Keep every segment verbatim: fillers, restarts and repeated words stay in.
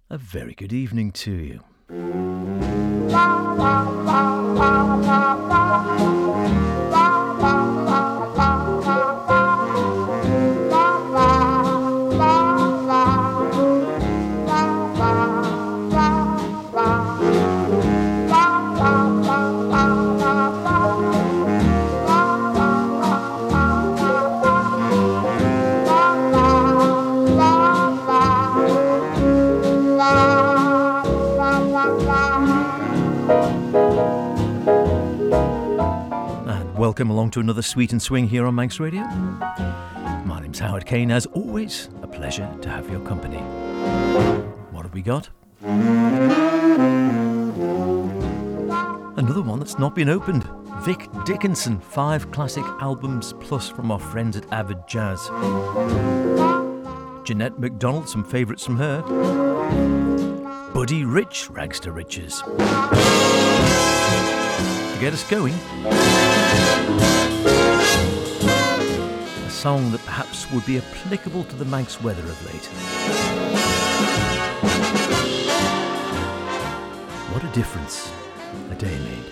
A very good evening to you. Welcome along to another Sweet and Swing here on Manx Radio. My name's Howard Kane. As always, a pleasure to have your company. What have we got? Another one that's not been opened. Vic Dickinson, five classic albums plus from our friends at Avid Jazz. Jeanette MacDonald, some favourites from her. Buddy Rich, Rags to Riches. To get us going, a song that perhaps would be applicable to the Manx weather of late. What a difference a day made.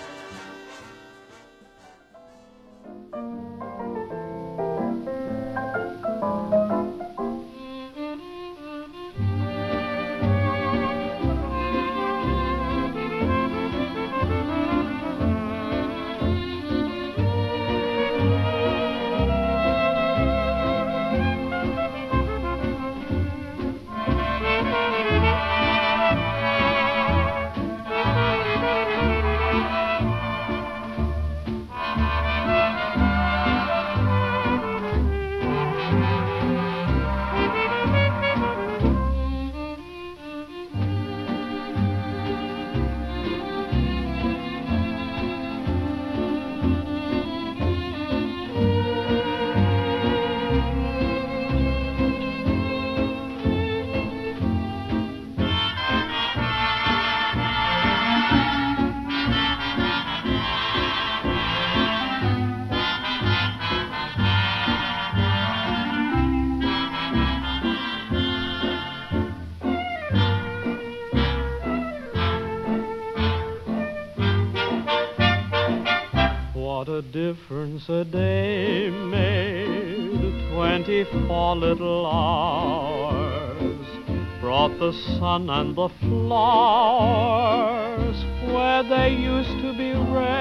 Difference a day made, twenty-four little hours brought the sun and the flowers where there used to be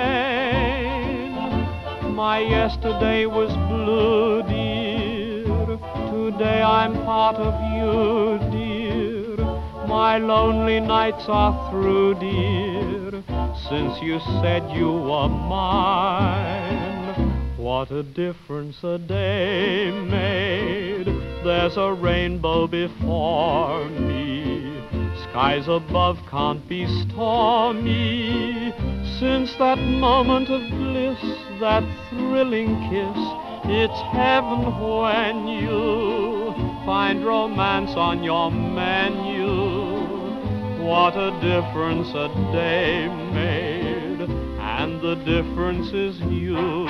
rain. My yesterday was blue, dear, today I'm part of you, dear. My lonely nights are through, dear, since you said you were mine. What a difference a day made. There's a rainbow before me. Skies above can't be stormy. Since that moment of bliss, that thrilling kiss, it's heaven when you find romance on your menu. What a difference a day made, and the difference is you.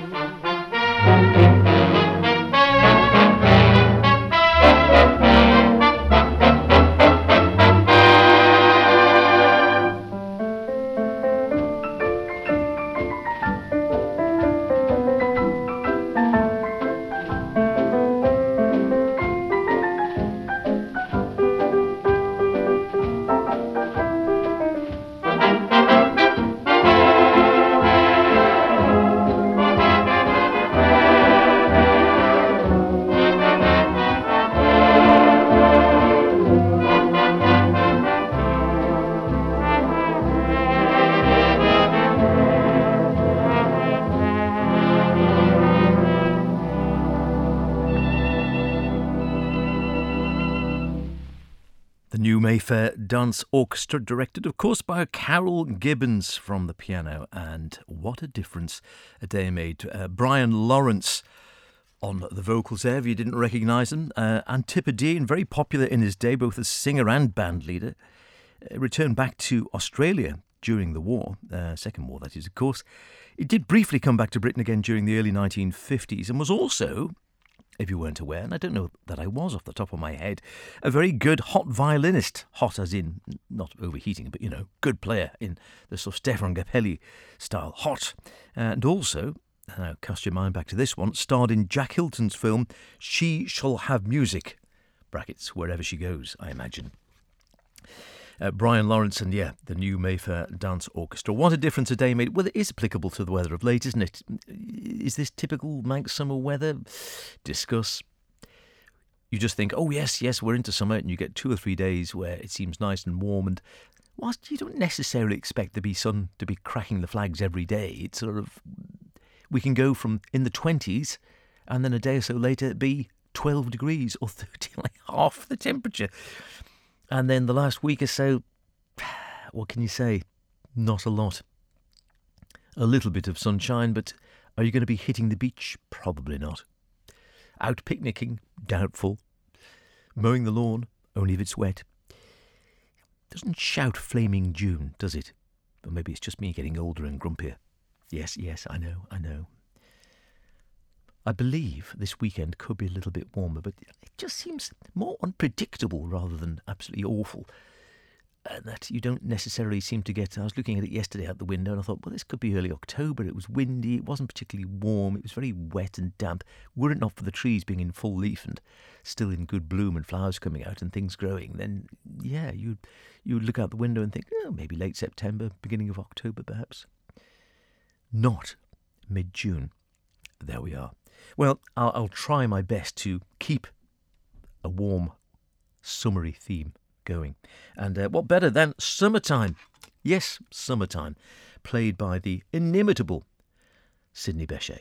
Mayfair Dance Orchestra, directed, of course, by Carol Gibbons from the piano. And what a difference a day made. Uh, Brian Lawrence on the vocals there, if you didn't recognise him. Uh, Antipodean, very popular in his day, both as singer and band leader. Uh, returned back to Australia during the war, uh, Second War, that is, of course. He did briefly come back to Britain again during the early nineteen fifties and was also if you weren't aware, and I don't know that I was off the top of my head, a very good hot violinist. Hot as in, not overheating, but, you know, good player in the sort of Stefan Grappelli style. Hot. And also, now cast your mind back to this one, starred in Jack Hilton's film She Shall Have Music. Brackets, wherever she goes, I imagine. Uh, Brian Lawrence and, yeah, the new Mayfair Dance Orchestra. What a difference a day made. Well, it is applicable to the weather of late, isn't it? Is this typical Manx summer weather? Discuss. You just think, oh, yes, yes, we're into summer, and you get two or three days where it seems nice and warm, and whilst you don't necessarily expect the sun to be cracking the flags every day, it's sort of, we can go from in the twenties, and then a day or so later be twelve degrees or thirty, like half the temperature. And then the last week or so, what can you say? Not a lot. A little bit of sunshine, but are you going to be hitting the beach? Probably not. Out picnicking? Doubtful. Mowing the lawn? Only if it's wet. Doesn't shout flaming June, does it? Or maybe it's just me getting older and grumpier. Yes, yes, I know, I know. I believe this weekend could be a little bit warmer, but it just seems more unpredictable rather than absolutely awful. And that you don't necessarily seem to get... I was looking at it yesterday out the window and I thought, well, this could be early October. It was windy, it wasn't particularly warm, it was very wet and damp. Were it not for the trees being in full leaf and still in good bloom and flowers coming out and things growing, then, yeah, you'd, you'd look out the window and think, oh, maybe late September, beginning of October perhaps. Not mid-June. There we are. Well, I'll, I'll try my best to keep a warm, summery theme going. And uh, what better than Summertime? Yes, Summertime, played by the inimitable Sidney Bechet.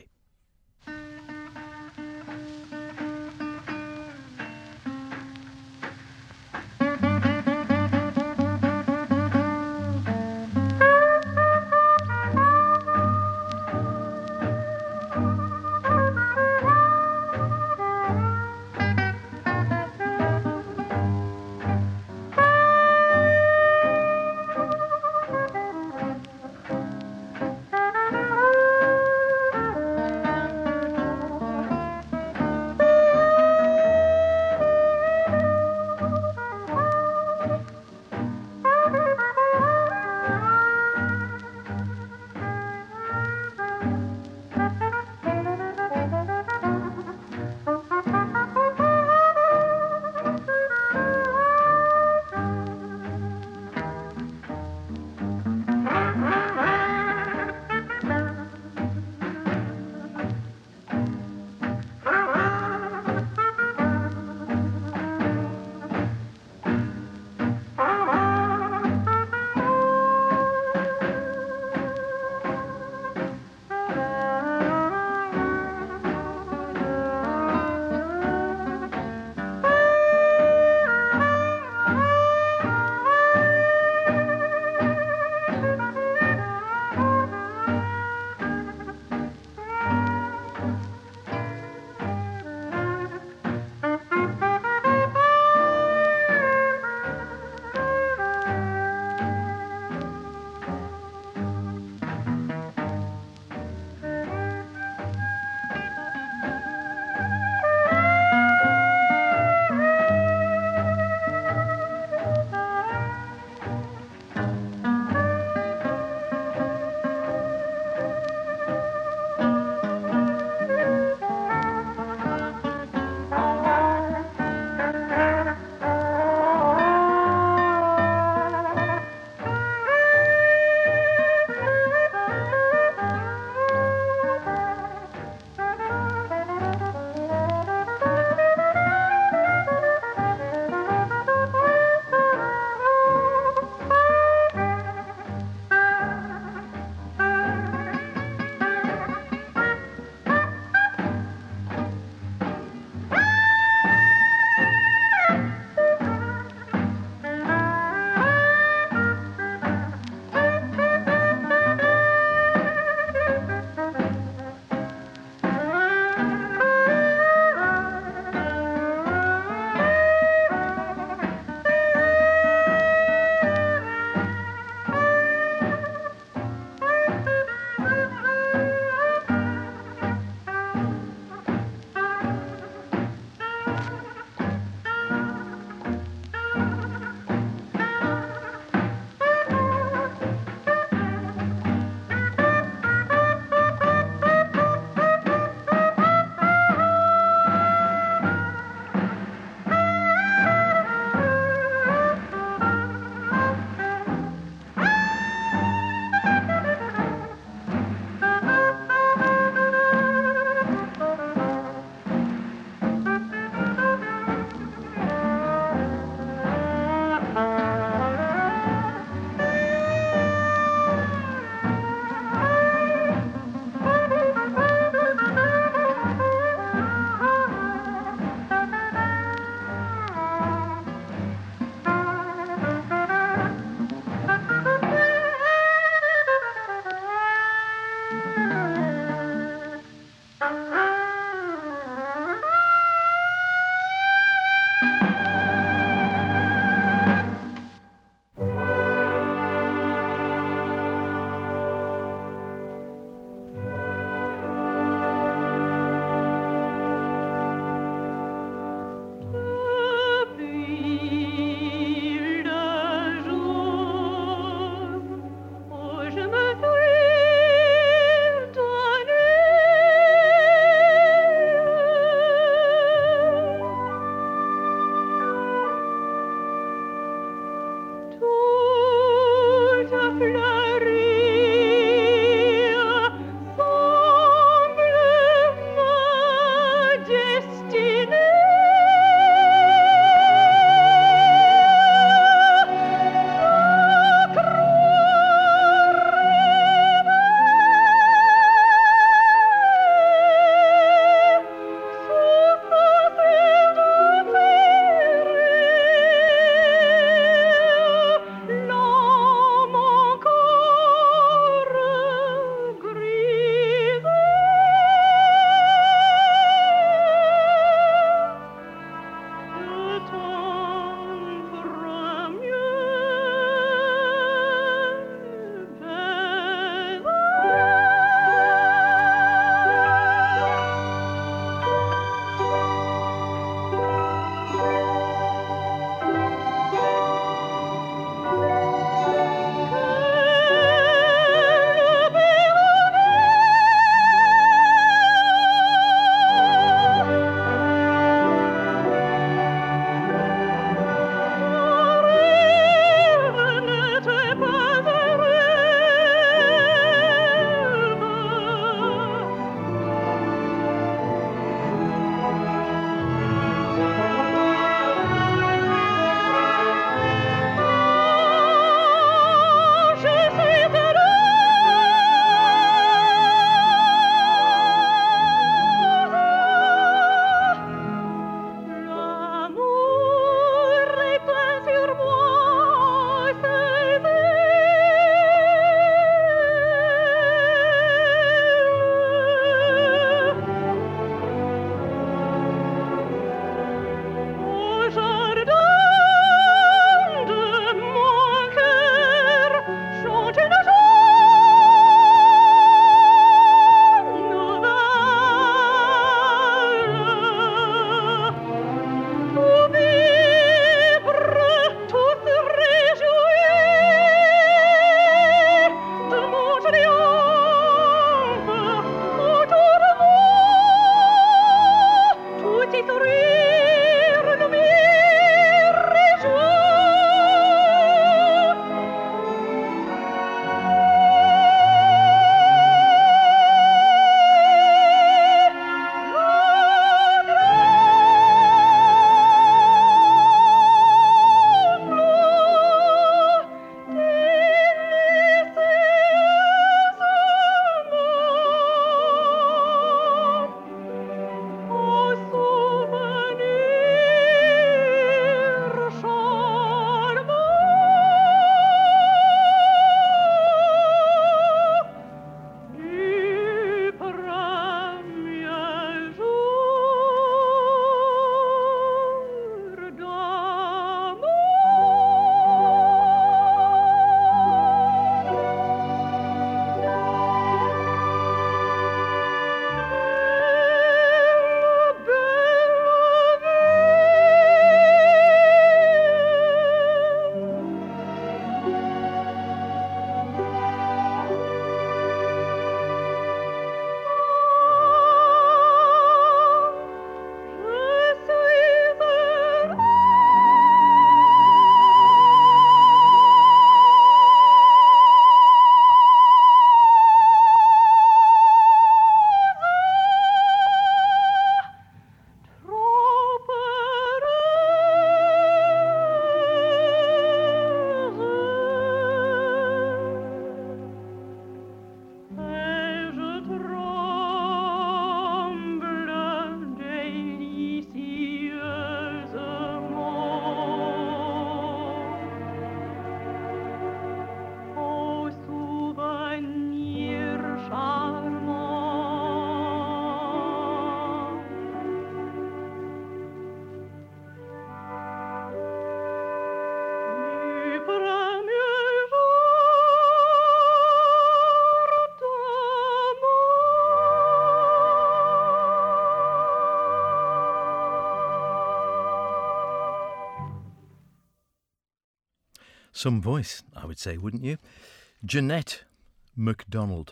Some voice, I would say, wouldn't you? Jeanette MacDonald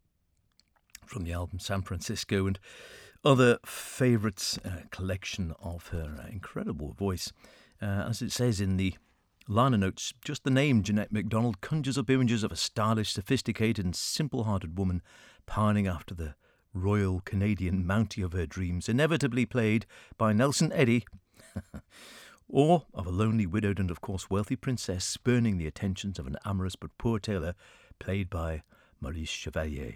from the album San Francisco, and other favourites, uh, collection of her uh, incredible voice. Uh, as it says in the liner notes, just the name Jeanette MacDonald conjures up images of a stylish, sophisticated and simple-hearted woman pining after the Royal Canadian Mountie of her dreams, inevitably played by Nelson Eddy, or of a lonely, widowed and, of course, wealthy princess spurning the attentions of an amorous but poor tailor, played by Maurice Chevalier.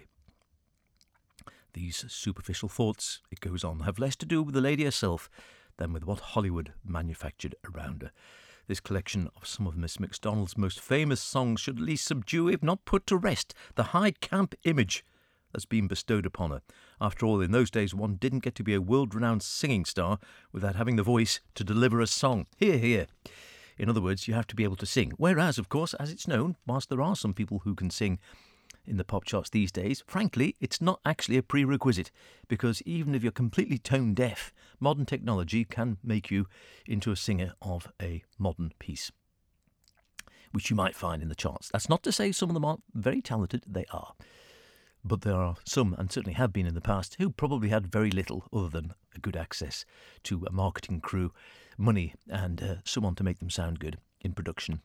These superficial thoughts, it goes on, have less to do with the lady herself than with what Hollywood manufactured around her. This collection of some of Miss MacDonald's most famous songs should at least subdue, if not put to rest, the high camp image that's been bestowed upon her. After all, in those days, one didn't get to be a world-renowned singing star without having the voice to deliver a song. Hear, hear. In other words, you have to be able to sing. Whereas, of course, as it's known, whilst there are some people who can sing in the pop charts these days, frankly, it's not actually a prerequisite, because even if you're completely tone deaf, modern technology can make you into a singer of a modern piece, which you might find in the charts. That's not to say some of them aren't very talented, they are. But there are some, and certainly have been in the past, who probably had very little other than a good access to a marketing crew, money, and uh, someone to make them sound good in production.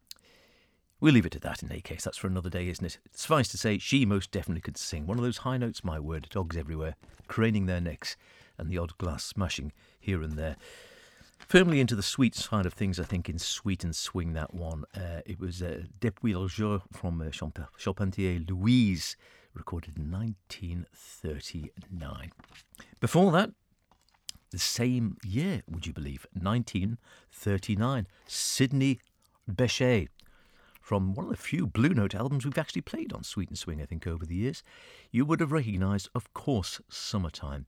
We'll leave it at that in any case. That's for another day, isn't it? Suffice to say, she most definitely could sing. One of those high notes, my word, dogs everywhere, craning their necks, and the odd glass smashing here and there. Firmly into the sweet side of things, I think, in Sweet and Swing, that one. Uh, it was uh, Depuis le jour from uh, Charpentier Louise, recorded in nineteen thirty-nine. Before that, the same year, would you believe, nineteen thirty-nine, Sidney Bechet, from one of the few Blue Note albums we've actually played on Sweet and Swing, I think, over the years. You would have recognised, of course, Summertime.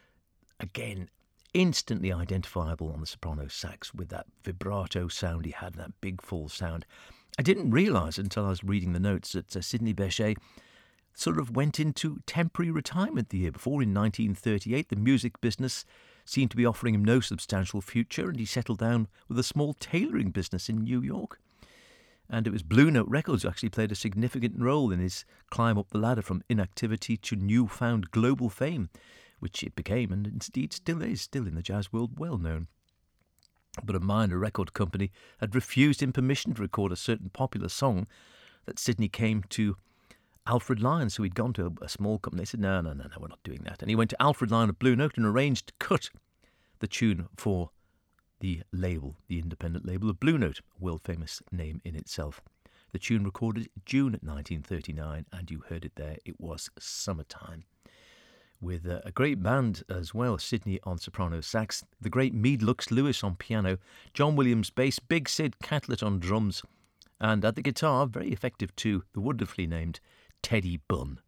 Again, instantly identifiable on the soprano sax with that vibrato sound he had, that big full sound. I didn't realise until I was reading the notes that uh, Sidney Bechet sort of went into temporary retirement the year before. In nineteen thirty-eight, the music business seemed to be offering him no substantial future, and he settled down with a small tailoring business in New York. And it was Blue Note Records who actually played a significant role in his climb up the ladder from inactivity to newfound global fame, which it became, and indeed still is, still in the jazz world, well known. But a minor record company had refused him permission to record a certain popular song that Sidney came to Alfred Lyons, who he'd gone to a, a small company. They said, no, no, no, no, we're not doing that. And he went to Alfred Lyons at Blue Note and arranged to cut the tune for the label, the independent label of Blue Note, a world-famous name in itself. The tune recorded June nineteen thirty-nine, and you heard it there. It was Summertime. With uh, a great band as well, Sidney on soprano sax, the great Meade Lux Lewis on piano, John Williams bass, Big Sid Catlett on drums, and at the guitar, very effective too, the wonderfully named Teddy Bunn.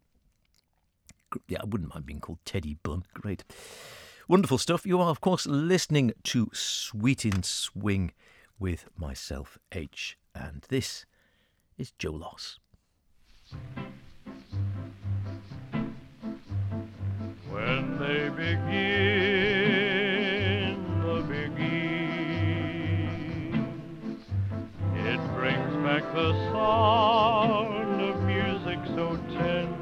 Yeah, I wouldn't mind being called Teddy Bunn. Great. Wonderful stuff. You are, of course, listening to Sweet in Swing with myself, H. And this is Joe Loss. When they begin the beguine, it brings back the sound of music so tender.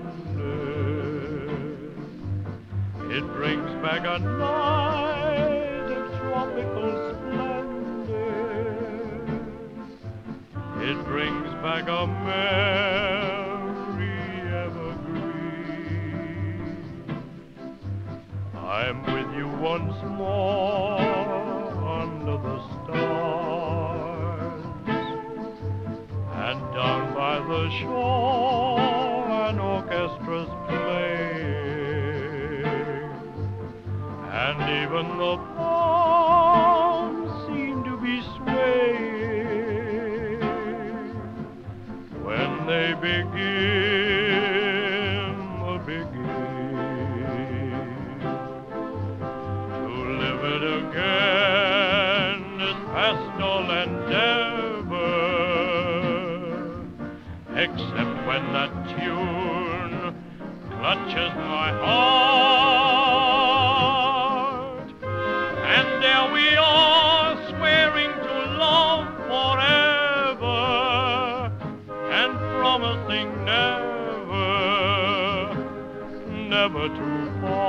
It brings back a night of tropical splendor. It brings back a merry evergreen. I'm with you once more under the stars, and down by the shore an orchestra's playing, and even the palms seem to be swaying when they begin the beguine. To live it again is past all endeavor, except when that tune clutches my heart, and there we are swearing to love forever. never to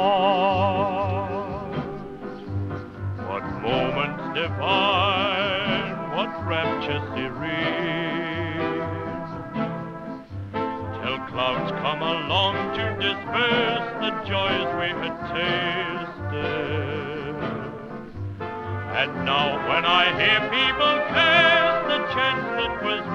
part. What moments divine, what rapture serene, till clouds come along to disperse the joys we had tasted. And now when I hear people curse the chance that was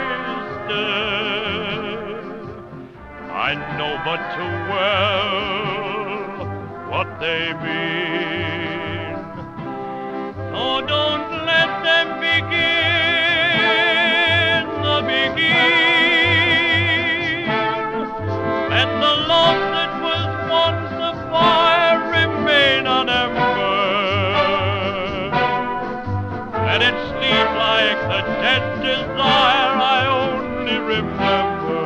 wasted, I know but too well what they mean. Oh, don't let them begin the begin. Let the love that was once a fire remain unembered. Let it sleep like the dead desire I only remember.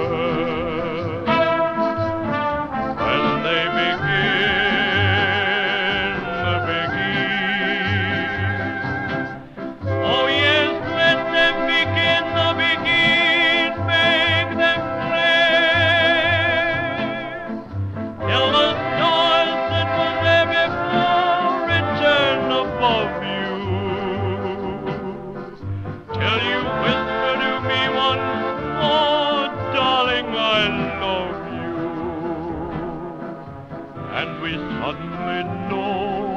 When they begin the begin. Oh yes, let them begin the begin. Make them play till the stars that were there before return above you. Till you whisper to me once more, darling, I love you. And we suddenly know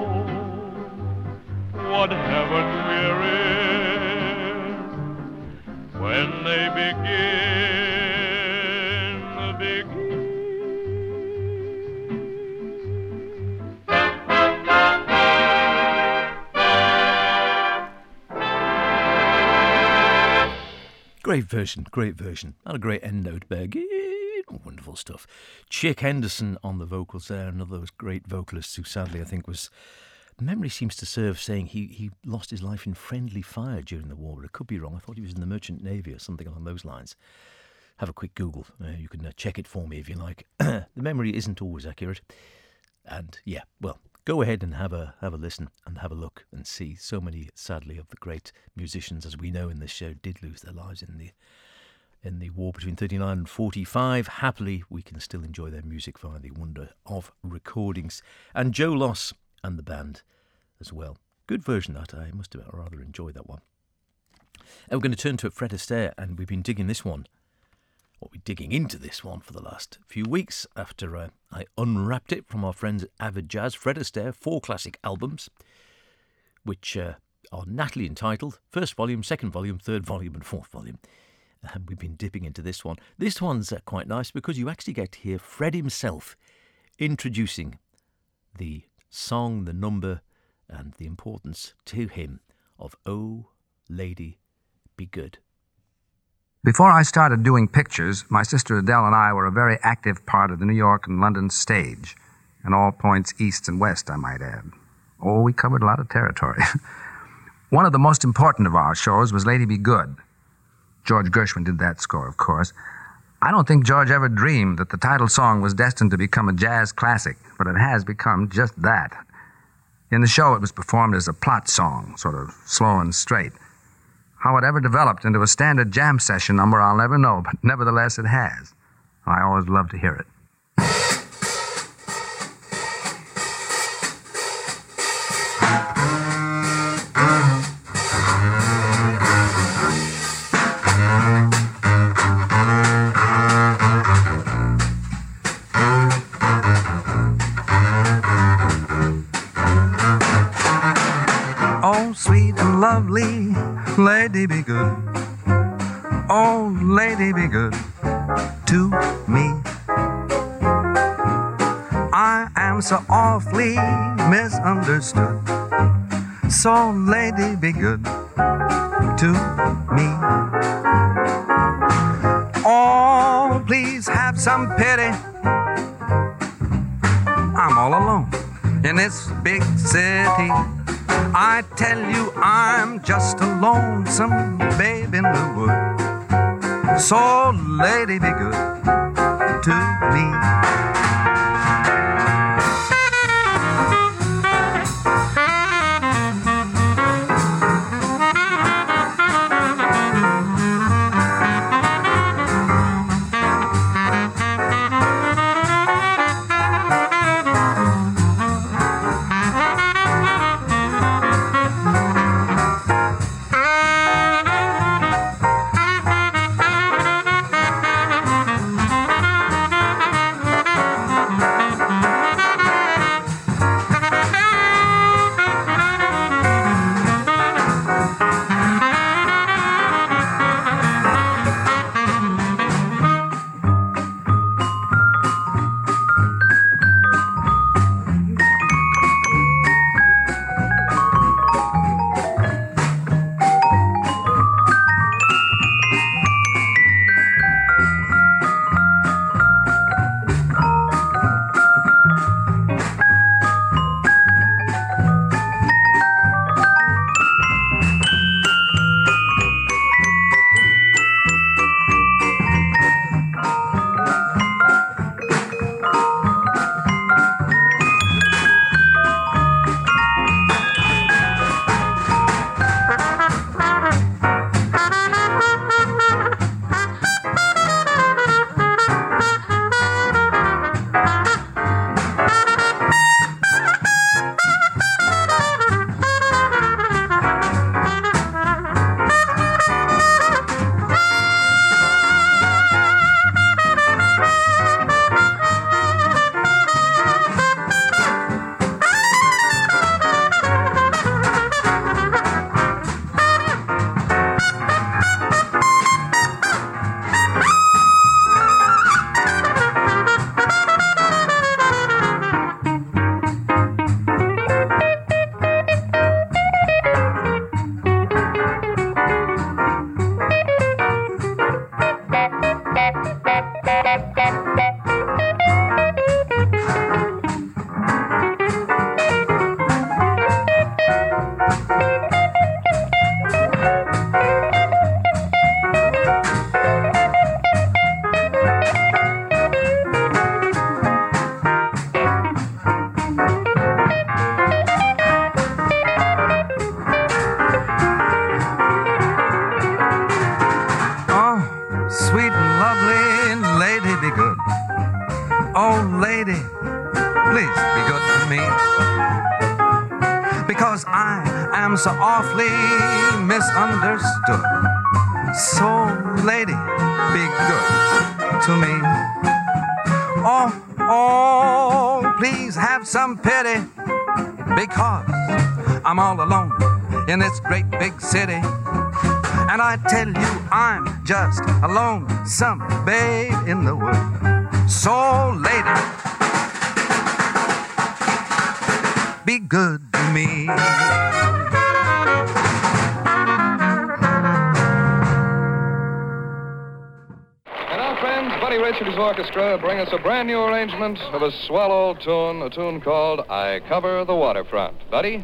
what heaven we're in when they begin the begin. Great version, great version. And a great end note, Begin. Wonderful stuff. Chick Henderson on the vocals there, another of those great vocalists who sadly I think was, memory seems to serve saying he, he lost his life in friendly fire during the war. It could be wrong. I thought he was in the Merchant Navy or something along those lines. Have a quick Google. Uh, you can uh, check it for me if you like. The memory isn't always accurate. And yeah, well, go ahead and have a have a listen and have a look and see. So many, sadly, of the great musicians, as we know in this show, did lose their lives in the in the war between thirty-nine and forty-five. Happily, we can still enjoy their music via the wonder of recordings. And Joe Loss and the band as well. Good version that. I must have rather enjoyed that one. And we're going to turn to Fred Astaire, and we've been digging this one. Well, we're digging into this one for the last few weeks after uh, I unwrapped it from our friends at Avid Jazz. Fred Astaire, four classic albums, which uh, are nattily entitled first volume, second volume, third volume and fourth volume. And we've been dipping into this one. This one's uh, quite nice because you actually get to hear Fred himself introducing the song, the number, and the importance to him of Oh, Lady, Be Good. Before I started doing pictures, my sister Adele and I were a very active part of the New York and London stage, and all points east and west, I might add. Oh, we covered a lot of territory. One of the most important of our shows was Lady Be Good. George Gershwin did that score, of course. I don't think George ever dreamed that the title song was destined to become a jazz classic, but it has become just that. In the show, it was performed as a plot song, sort of slow and straight. How it ever developed into a standard jam session number, I'll never know, but nevertheless it has. I always love to hear it. Oh, sweet and lovely Lady Be Good. Oh, Lady Be Good to me. I am so awfully misunderstood. So, Lady Be Good to me. Oh, please have some pity. I'm all alone in this big city. I tell you, I'm just a lonesome babe in the wood. So, lady, be good to me. lady, please be good to me. Because I am so awfully misunderstood. So, lady, be good to me. Oh, oh, please have some pity. Because I'm all alone in this great big city. And I tell you, I'm just a lonesome babe in the wood. So, lady, be good to me. And our friends, Buddy Rich and his orchestra bring us a brand new arrangement of a swell old tune, a tune called I Cover the Waterfront. Buddy?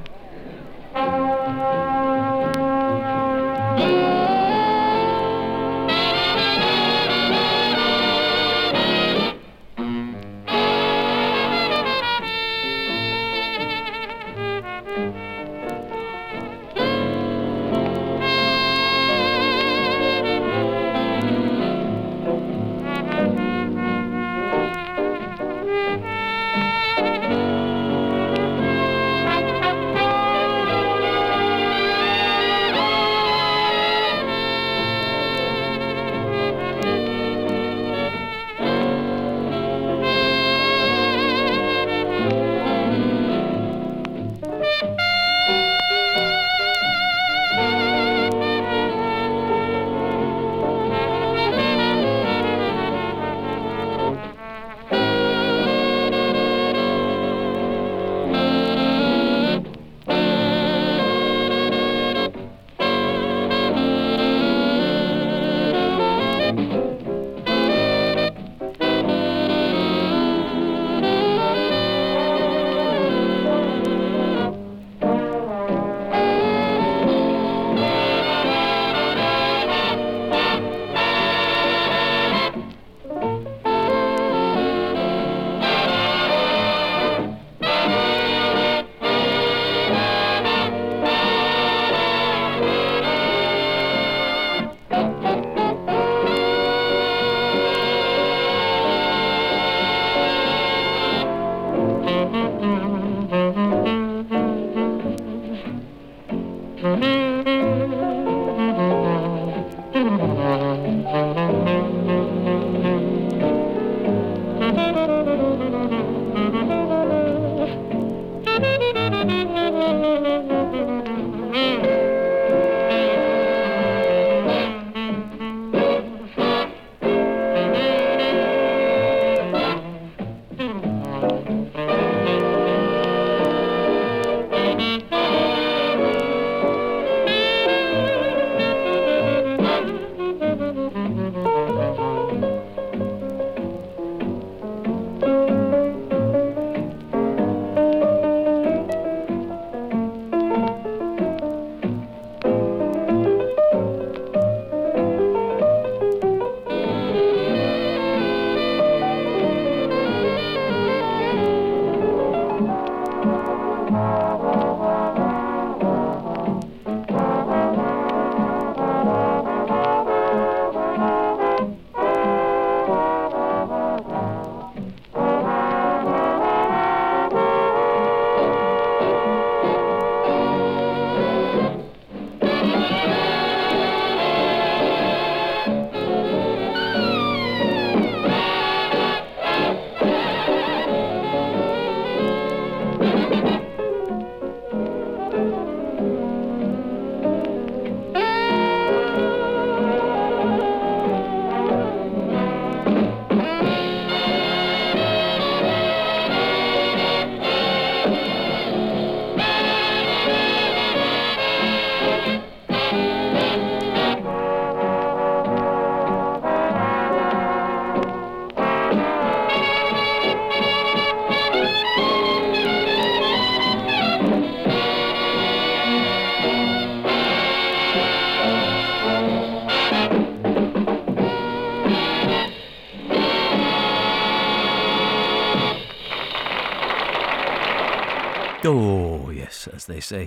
Oh, yes, as they say.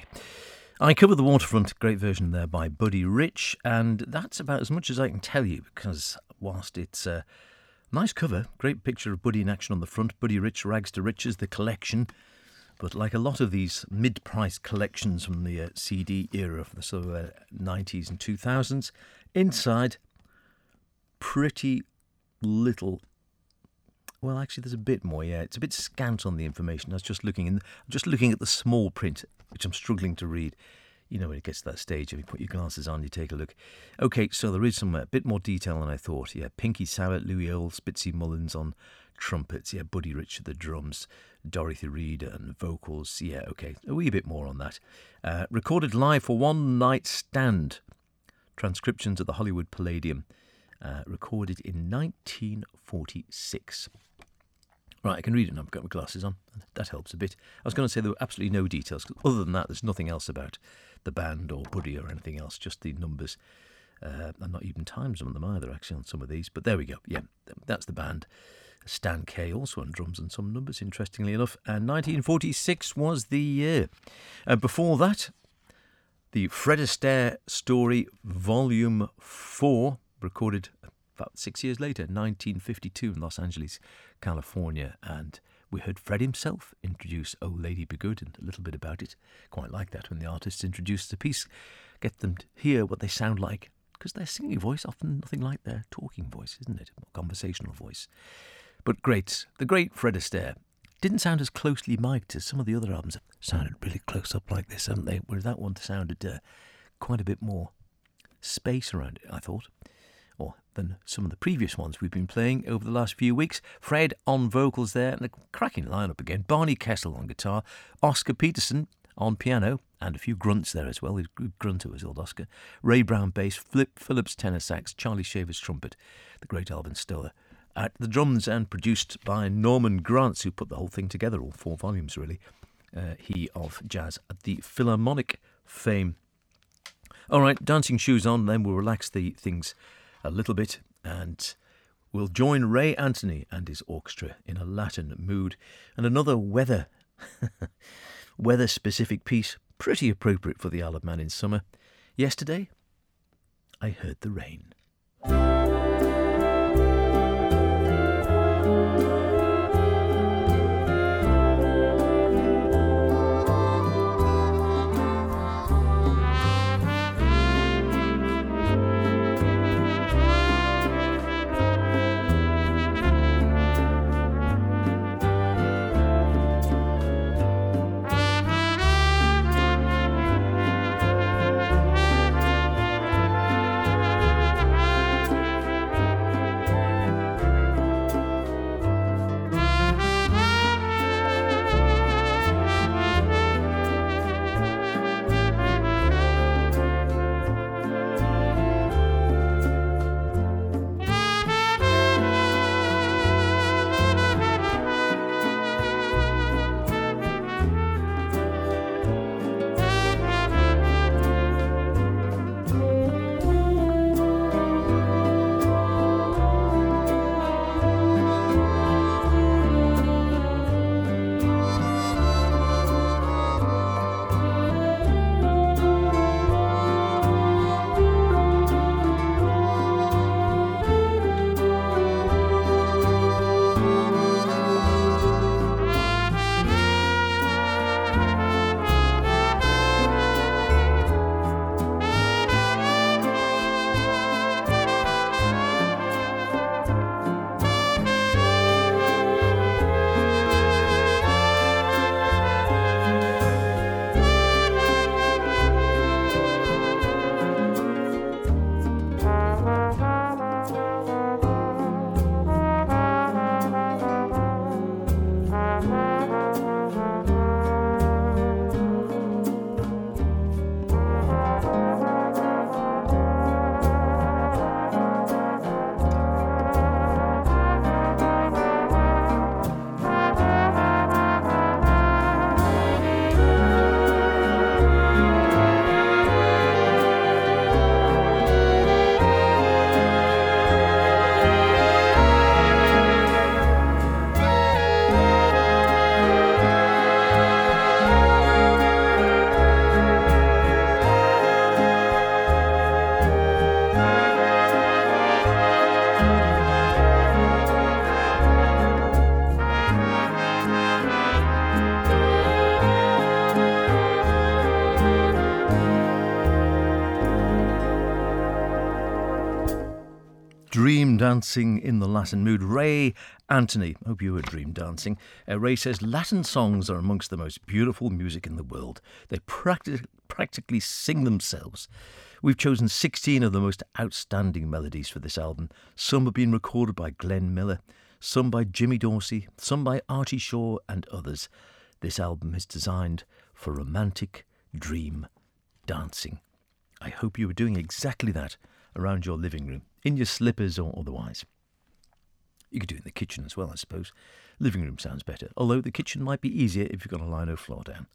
I Cover the Waterfront, great version there by Buddy Rich, and that's about as much as I can tell you, because whilst it's uh, Nice cover, great picture of Buddy in action on the front. Buddy Rich, Rags to Riches, the collection. But like a lot of these mid-priced collections from the uh, C D era of the sort of uh, nineties and two thousands, inside, pretty little. Well, actually, there's a bit more. Yeah, it's a bit scant on the information. I was just looking in, just looking at the small print, which I'm struggling to read. You know, when it gets to that stage, if you put your glasses on, you take a look. Okay, so there is some a bit more detail than I thought. Yeah, Pinky Sowett, Louis Earl, Spitzy Mullins on trumpets. Yeah, Buddy Rich at the drums, Dorothy Reed and vocals. Yeah, okay, a wee bit more on that. Uh, recorded live for One Night Stand. Transcriptions at the Hollywood Palladium. Uh, recorded in nineteen forty-six. Right, I can read it now. I've got my glasses on. That helps a bit. I was going to say there were absolutely no details. Other than that, there's nothing else about the band or Buddy or anything else, just the numbers. Uh, and not even times on them either, actually, on some of these. But there we go. Yeah, that's the band. Stan Kay also on drums and some numbers, interestingly enough. And nineteen forty-six was the year. Uh, before that, the Fred Astaire Story Volume four, recorded about six years later, nineteen fifty-two in Los Angeles, California. And we heard Fred himself introduce Oh Lady Be Good and a little bit about it. Quite like that when the artists introduce the piece. Get them to hear what they sound like. Because their singing voice, often nothing like their talking voice, isn't it? Or conversational voice. But great, the great Fred Astaire. Didn't sound as closely mic'd as some of the other albums. Sounded really close up like this, haven't they? Whereas that one sounded uh, quite a bit more space around it, I thought. Or than some of the previous ones we've been playing over the last few weeks. Fred on vocals there, and a cracking lineup again. Barney Kessel on guitar, Oscar Peterson on piano, and a few grunts there as well. He's a good grunter was old Oscar. Ray Brown bass, Flip Phillips tenor sax, Charlie Shavers trumpet, the great Alvin Stoller at the drums, and produced by Norman Granz, who put the whole thing together, all four volumes really. Uh, he of jazz at the Philharmonic fame. All right, dancing shoes on, then we'll relax the things a little bit, and we'll join Ray Anthony and his orchestra in a Latin mood, and another weather weather specific piece, pretty appropriate for the Isle of Man in summer. Yesterday, I heard the rain. Dream dancing in the Latin mood. Ray Anthony, hope you were dream dancing. Uh, Ray says Latin songs are amongst the most beautiful music in the world. They practi- practically sing themselves. We've chosen sixteen of the most outstanding melodies for this album. Some have been recorded by Glenn Miller, some by Jimmy Dorsey, some by Artie Shaw and others. This album is designed for romantic dream dancing. I hope you were doing exactly that around your living room, in your slippers or otherwise. You could do it in the kitchen as well, I suppose. Living room sounds better, although the kitchen might be easier if you've got a lino floor down.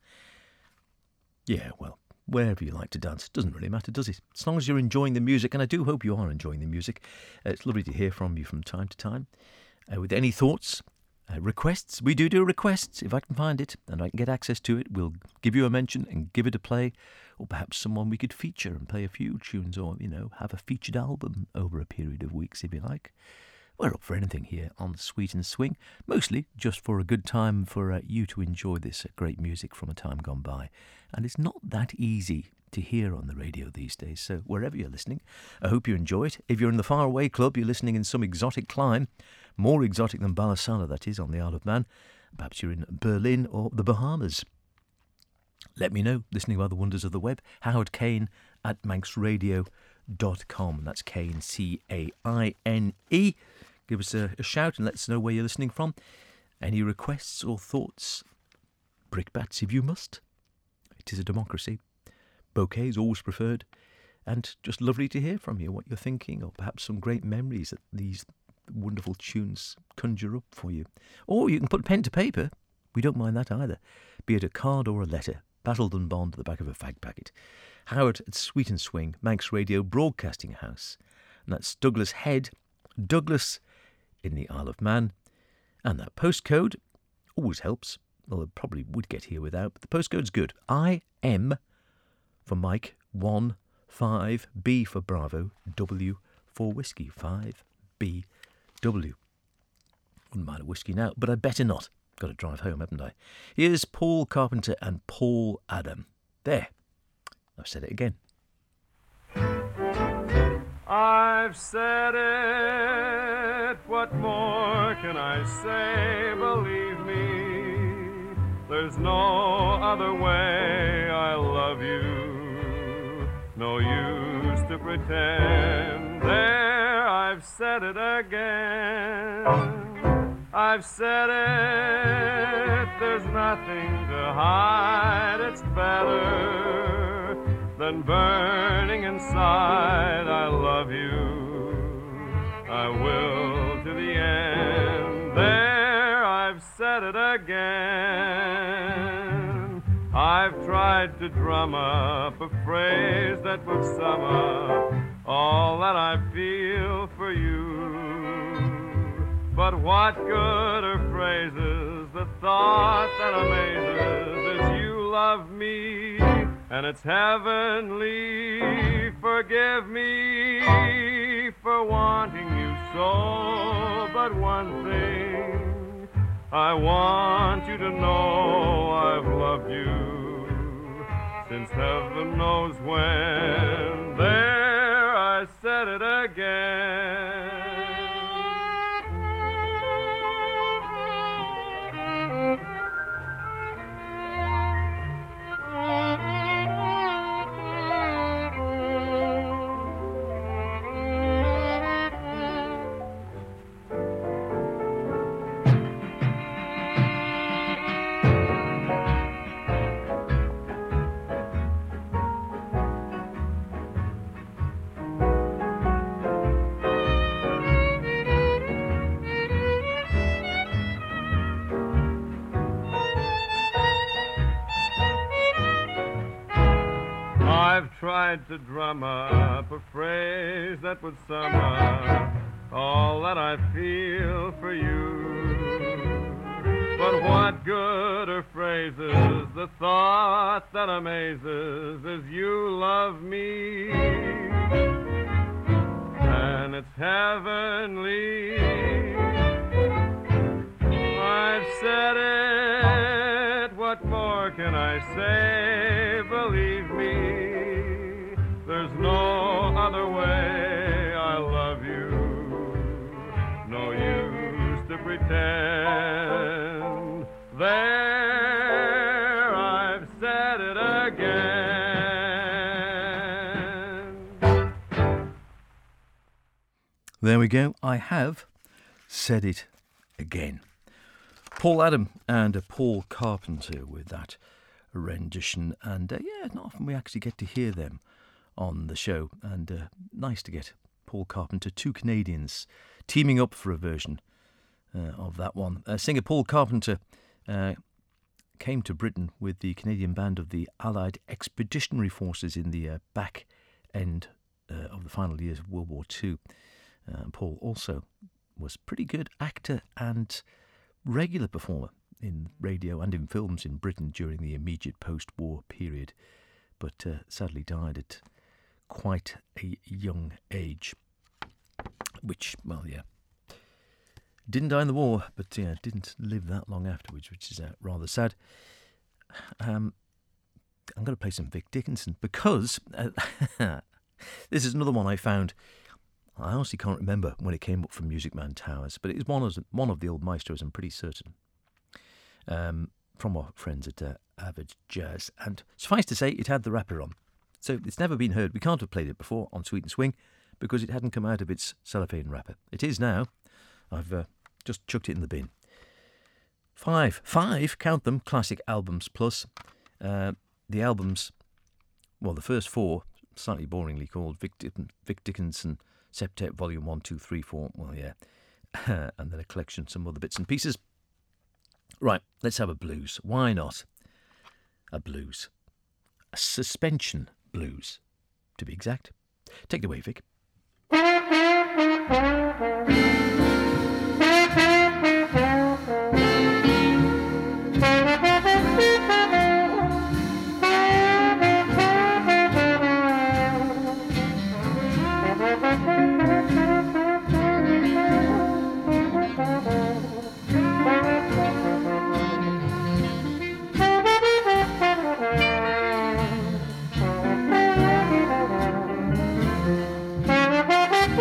Yeah, well, wherever you like to dance, it doesn't really matter, does it? As long as you're enjoying the music, and I do hope you are enjoying the music. Uh, it's lovely to hear from you from time to time. Uh, with any thoughts, uh, requests, we do do requests. If I can find it and I can get access to it, we'll give you a mention and give it a play. Or perhaps someone we could feature and play a few tunes, or, you know, have a featured album over a period of weeks if you like. We're up for anything here on Sweet and Swing, mostly just for a good time for uh, you to enjoy this uh, great music from a time gone by. And it's not that easy to hear on the radio these days, so wherever you're listening, I hope you enjoy it. If you're in the faraway club, you're listening in some exotic clime, more exotic than Balassana, that is, on the Isle of Man. Perhaps you're in Berlin or the Bahamas. Let me know, listening by the wonders of the web. Howard Caine at manx radio dot com. That's Caine, C A I N E. Give us a, a shout and let us know where you're listening from. Any requests or thoughts? Brickbats if you must. It is a democracy. Bouquets always preferred. And just lovely to hear from you, what you're thinking, or perhaps some great memories that these wonderful tunes conjure up for you. Or you can put pen to paper. We don't mind that either. Be it a card or a letter. Basildon Bond at the back of a fag packet. Howard at Sweet and Swing, Manx Radio Broadcasting House. And that's Douglas Head, Douglas in the Isle of Man. And that postcode always helps. Well, it probably would get here without, but the postcode's good. I M for Mike, one, five, B for Bravo, W for Whiskey, five, B, W. Wouldn't mind a whiskey now, but I'd better not. Got to drive home, haven't I? Here's Paul Carpenter and Paul Adam. There. I've said it again. I've said it. What more can I say? Believe me, there's no other way. I love you. No use to pretend. There, I've said it again. I've said it, there's nothing to hide. It's better than burning inside. I love you, I will to the end. There, I've said it again. I've tried to drum up a phrase that would sum up all that I feel for you. But what good are phrases? The thought that amazes is you love me, and it's heavenly. Forgive me for wanting you so, but one thing I want you to know: I've loved you since heaven knows when. There, I said it again. I've tried to drum up a phrase that would sum up all that I feel for you. But what good are phrases? The thought that amazes is you love me, and it's heavenly. I've said it, what more can I say? Believe me, there's no other way. I love you, There we go. I have said it again. Paul Adam and uh, Paul Carpenter with that rendition. And uh, yeah, not often we actually get to hear them on the show. And uh, nice to get Paul Carpenter, two Canadians, teaming up for a version uh, of that one. Uh, singer Paul Carpenter uh, came to Britain with the Canadian band of the Allied Expeditionary Forces in the uh, back end uh, of the final years of World War Two. Uh, Paul also was a pretty good actor and regular performer in radio and in films in Britain during the immediate post-war period, but uh, sadly died at quite a young age. Which, well, yeah, didn't die in the war, but yeah, didn't live that long afterwards, which is uh, rather sad. Um, I'm going to play some Vic Dickinson because uh, this is another one I found. I honestly can't remember when it came up from Music Man Towers, but it is one of, one of the old maestros, I'm pretty certain, um, from our friends at uh, Avid Jazz. And suffice to say, it had the wrapper on. So it's never been heard. We can't have played it before on Sweet and Swing because it hadn't come out of its cellophane wrapper. It is now. I've uh, just chucked it in the bin. Five. Five, count them, classic albums plus. Uh, the albums, well, the first four, slightly boringly called Vic, Dick- Vic Dickinson Septet Volume one, two, three, four, well, yeah, and then a collection, some other bits and pieces. Right, let's have a blues. Why not? A blues. A suspension blues, to be exact. Take it away, Vic. Thank you.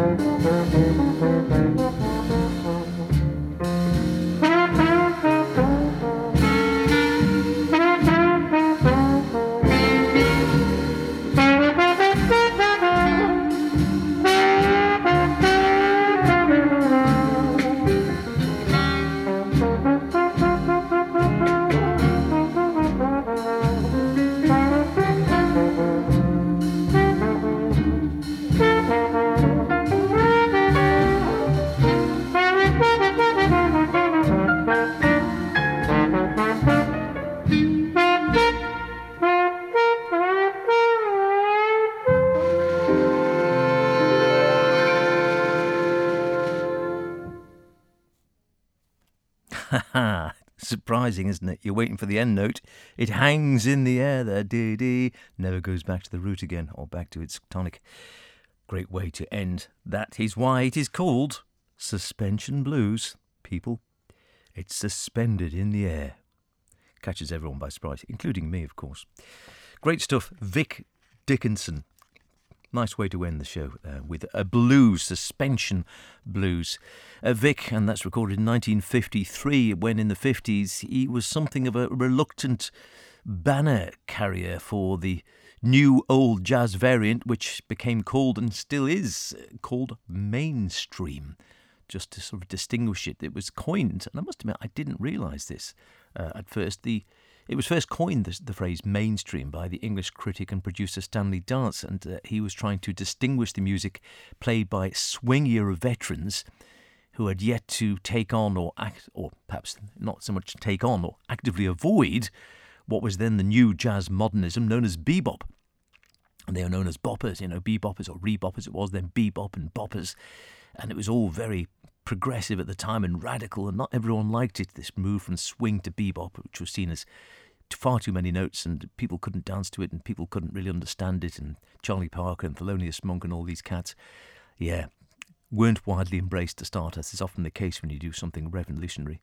Surprising, isn't it? You're waiting for the end note. It hangs in the air there, dee-dee. Never goes back to the root again, or back to its tonic. Great way to end. That is why it is called Suspension Blues. People, it's suspended in the air. Catches everyone by surprise, including me, of course. Great stuff. Vic Dickinson. Nice way to end the show uh, with a blues, suspension blues. Uh, Vic, and that's recorded in nineteen fifty-three, when in the fifties he was something of a reluctant banner carrier for the new old jazz variant, which became called and still is called mainstream. Just to sort of distinguish it, it was coined, and I must admit I didn't realise this uh, at first. The It was first coined, the, the phrase mainstream, by the English critic and producer Stanley Dance, and uh, he was trying to distinguish the music played by swing-era veterans who had yet to take on or act, or perhaps not so much take on or actively avoid what was then the new jazz modernism known as bebop. And they were known as boppers, you know, beboppers or reboppers it was, then bebop and boppers. And it was all very progressive at the time and radical, and not everyone liked it, this move from swing to bebop, which was seen as far too many notes, and people couldn't dance to it, and people couldn't really understand it, and Charlie Parker and Thelonious Monk and all these cats, yeah, weren't widely embraced to start, as is often the case when you do something revolutionary.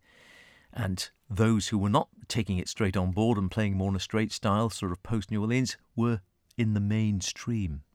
And those who were not taking it straight on board and playing more in a straight style, sort of post-New Orleans, were in the mainstream.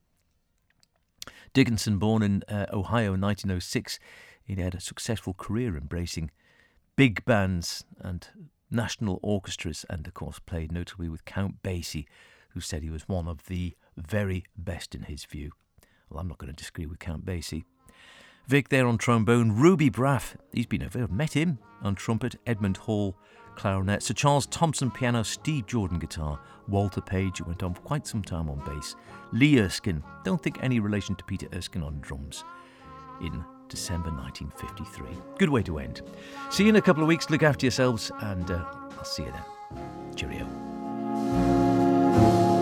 Dickinson, born in uh, Ohio in nineteen oh six, he had a successful career embracing big bands and national orchestras, and of course played notably with Count Basie, who said he was one of the very best in his view. Well, I'm not going to disagree with Count Basie. Vic there on trombone, Ruby Braff, he's been over, I've met him, on trumpet, Edmund Hall, clarinet, Sir Charles Thompson piano, Steve Jordan guitar, Walter Page, who went on for quite some time on bass, Lee Erskine, don't think any relation to Peter Erskine, on drums, in December nineteen fifty-three. Good way to end. See you in a couple of weeks. Look after yourselves, and uh, I'll see you then. Cheerio.